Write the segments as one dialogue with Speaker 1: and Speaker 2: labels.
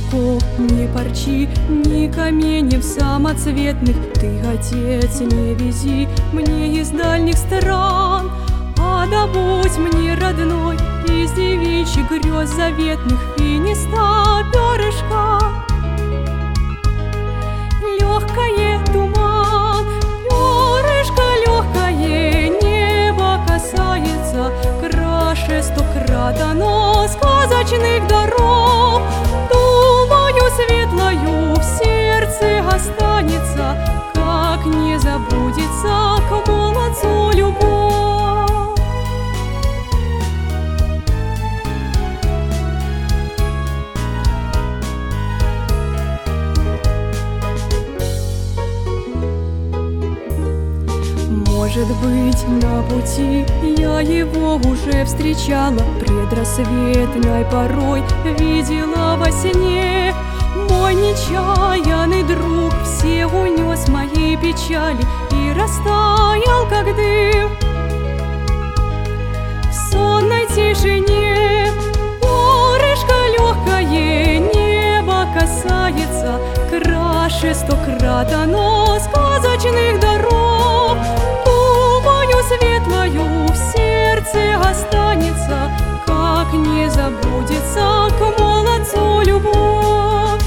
Speaker 1: цветков, ни парчи, ни каменьев самоцветных. Ты, Отец, не вези мне из дальних стран, а добудь мне, родной, из девичьих грез заветных финиста перышка. Легкое туман, перышко легкое, небо касается, краше 100 крат оно сказочных даров. Думаю, светлою в сердце останется, как не забудется к молодцу любовь. Может быть, на пути я его уже встречала, предрассветной порой видела во сне. Мой нечаянный друг все унес мои печали и растаял, как дым в сонной тишине. Перышко легкое, небо касается, краше 100 крат оно сказочных даров. Светлою в сердце останется, как не забудется к молодцу любовь.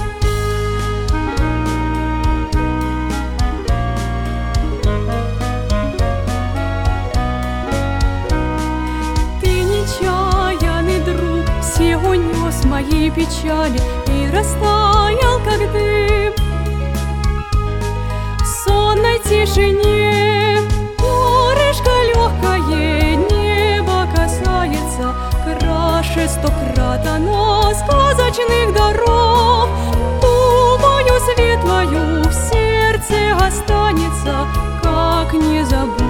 Speaker 1: Ты, нечаянный друг, все унес мои печали и растаял, как дым в сонной тишине. Легкое небо касается, краше 100 крат оно сказочных даров. Думаю, светлою в сердце останется, как не забудется